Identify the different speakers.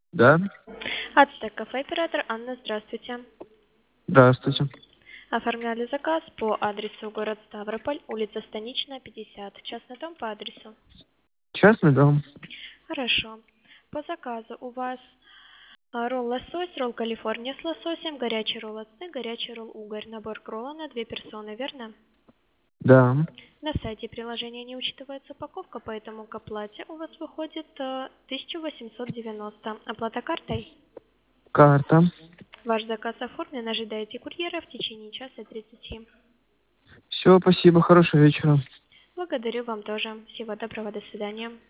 Speaker 1: Да,
Speaker 2: Ацтек кафе, оператор Анна, здравствуйте.
Speaker 1: здравствуйте.
Speaker 2: Оформляли заказ по адресу город Ставрополь, улица Станичная, 50. Частный дом по адресу.
Speaker 1: Частный дом.
Speaker 2: Хорошо. По заказу у вас ролл лосось, ролл Калифорния с лососем, горячий ролл ацтек, горячий ролл угорь. Набор кролла на 2 персоны, верно?
Speaker 1: Да.
Speaker 2: На сайте приложения не учитывается упаковка, поэтому к оплате у вас выходит 1890. Оплата картой.
Speaker 1: Карта.
Speaker 2: Ваш заказ оформлен, ожидайте курьера в течение часа 30.
Speaker 1: Все, спасибо, хорошего вечера.
Speaker 2: Благодарю вам тоже. Всего доброго, до свидания.